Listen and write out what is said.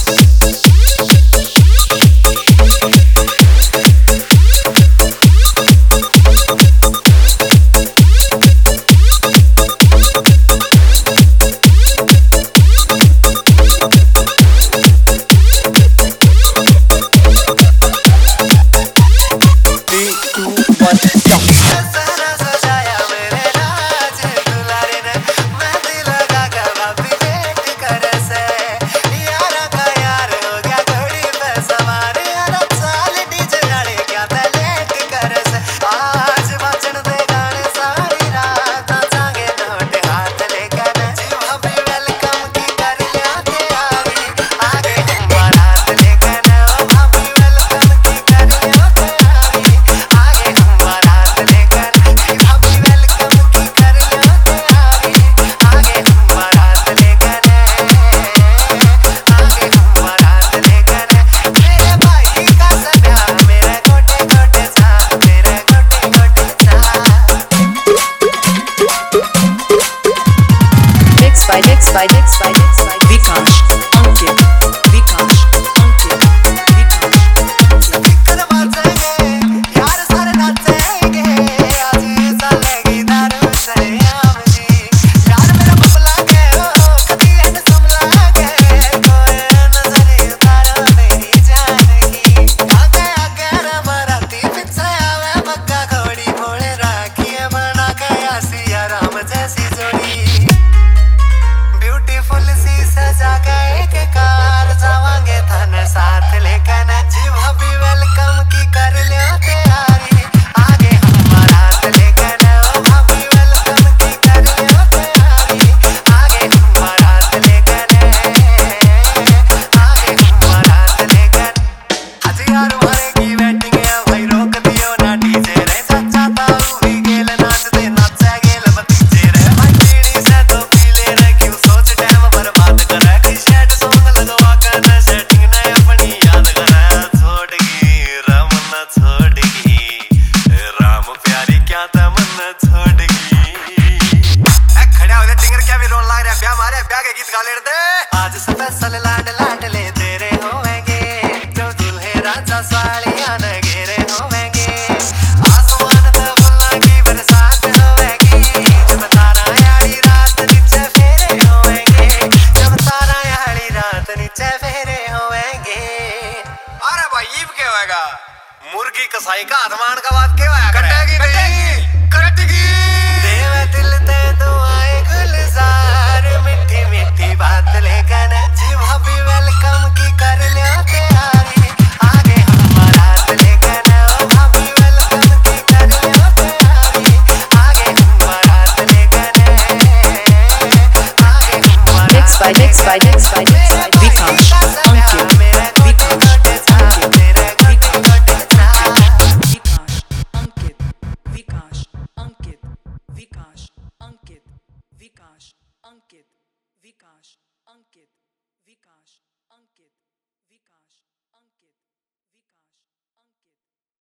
Vikash, Ankit, Vikash, Ankit, आज special लाड लाडले तेरे होवेंगे, जो दूल्हे राजा सालियां न घेरे होवेंगे। आसमान पे फुल्लां की बरसात होवेगी, जब तारा यारी रात नीचे फेरे होवेंगे, जब तारा यारी रात नीचे फेरे होवेंगे। अरे भाई ये क्या होएगा? मुर्गी कसाई का हनुमान का बात क्या होएगा? कटेगी नहीं कटेगी। देव दिल ते दुआएं गुलजार, मीठी मीठी बात लेकर जी भाभी वेलकम की कर लियो तैयारी। आगे हम बारात लेकर ओ भाभी वेलकम की कर लियो तैयारी। आगे हम बारात लेकर आगे हम बारात Mixed by Vikash, Ankit, Vikash, Ankit, Vikash, Ankit, Vikash, Ankit, Vikash, Ankit, Vikash, Ankit, Vikash, Ankit, Vikash.